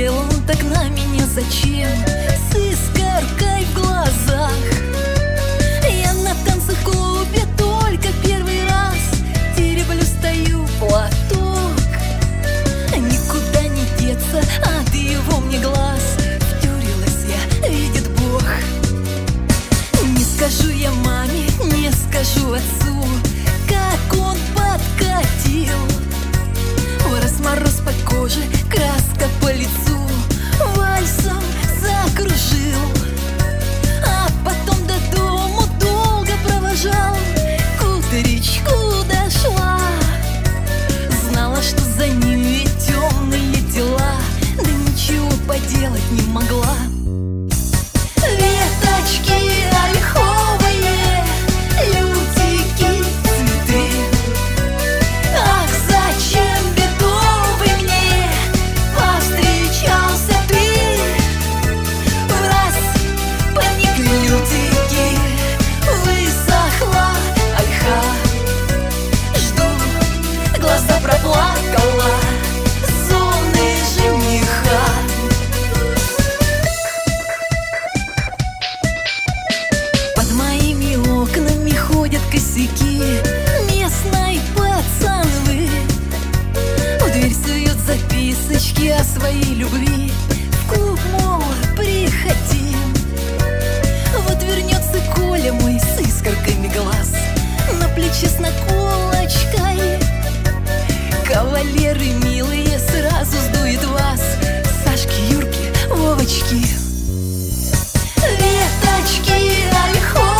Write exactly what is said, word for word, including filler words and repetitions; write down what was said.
посмотрел он так на меня зачем, с искоркой в глазах. Я на танцах в клубе только первый раз, тереблю, стою платок. Никуда не деться от его мне глаз, втюрилась я, видит Бог. Не скажу я маме, не скажу отцу, как он подкатил. Раз мороз по коже, краска по лицу, вальсом закружил. А потом до дому долго провожал, к утречку дошла. Знала, что за ними темные дела, да ничего поделать не могла. Веточки ольховые, лютики, цветы. Ах, зачем бедовый мне повстречался ты? Раз поникли лютики, высохла ольха. Жду, глаза проплакала, зоны жениха. Под моими окнами ходят косяки местной пацаны. В дверь суют записочки о своей любви, в клуб, мол, приходи. Вот вернется Коля мой с искорками глаз, на плече с наколочкой. Кавалеры милые, сразу сдует вас, Сашки, Юрки, Вовочки. Веточки ольховые,